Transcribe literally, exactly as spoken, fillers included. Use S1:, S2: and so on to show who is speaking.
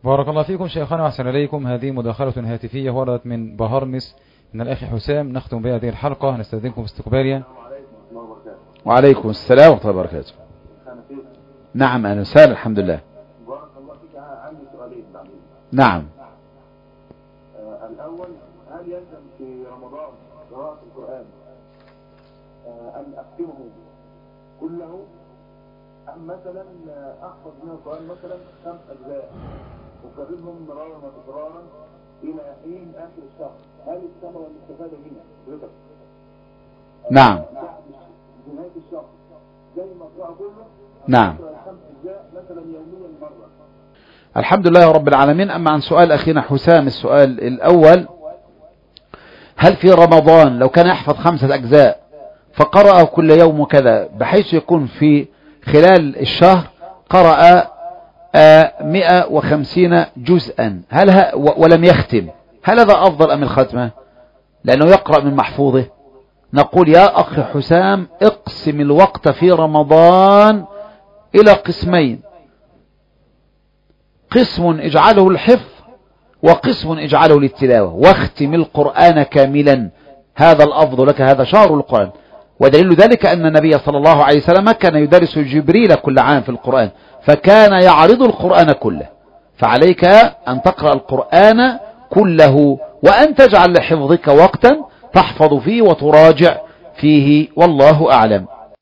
S1: بارك الله فيكم شيخنا وأحسن إليكم. هذه مداخلة هاتفية وردت من بهرنس من الأخ حسام. نختم بها هذه الحلقة. نستأذنكم باستقبالها.
S2: وعليكم السلام ورحمة الله وبركاته. نعم أنا سهل الحمد لله.
S3: بارك الله فيك. عندي سؤالين.
S2: نعم.
S3: آه الأول، هل يلزم في رمضان قراءة القرآن آه أن أختمه كله، أم مثلا أحفظ من القرآن مثلا خمس أجزاء وكررهم مرارا وتكرارا إلى حين آخر الشهر؟ هل الثمرة الاستفادة هنا حضرتك
S2: نعم
S3: نهاية الشهر زي ما أقرأه كله؟
S2: نعم.
S3: خمس أجزاء مثلا يوميا مرة.
S2: الحمد لله رب العالمين. أما عن سؤال أخينا حسام، السؤال الأول، هل في رمضان لو كان يحفظ خمسة أجزاء فقرأه كل يوم وكذا بحيث يكون في خلال الشهر قرأ مئة وخمسين جزءا هل ه... ولم يختم، هل هذا أفضل أم الختمة؟ لأنه يقرأ من محفوظه. نقول يا أخي حسام اقسم الوقت في رمضان إلى قسمين، قسم اجعله الحفظ وقسم اجعله للتلاوة، واختم القرآن كاملا، هذا الأفضل لك، هذا شهر القرآن. ودليل ذلك أن النبي صلى الله عليه وسلم كان يدرس جبريل كل عام في القرآن، فكان يعرض القرآن كله. فعليك أن تقرأ القرآن كله، وأن تجعل لحفظك وقتا تحفظ فيه وتراجع فيه، والله أعلم.